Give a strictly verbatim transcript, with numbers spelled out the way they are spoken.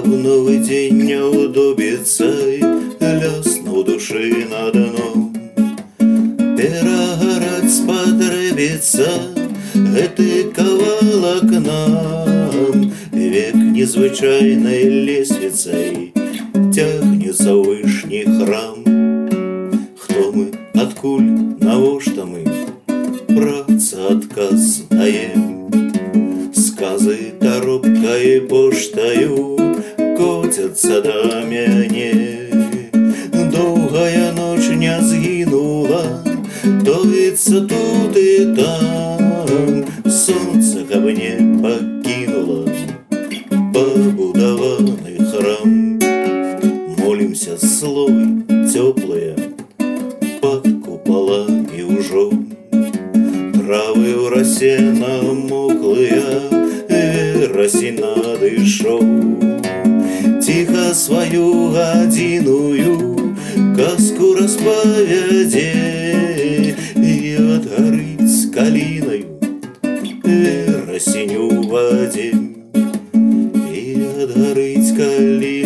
каб новы дзень няўдобіцай ляснуў душы на дно. Перагараць спатрэбіцца гэты кавалак нам, век незвычайнай лесвіцай цягнецца вышні храм. Хто мы, адкуль, навошта мы, праца адказ даем. Сказы таропкай поштаю коцяцца да мяне. Доўгая ноч не згінула, тоіцца тут і там. Сонца каб не пакінула пабудаваны храм. Молімся словы цёплыя пад купаламі ўжо. Травы ў расе намоклыя, верасень надышоў. Ціха сваю гадзіную казку распавядзе і адгарыць калінаю верасень у вадзе, і адгарыць калінаю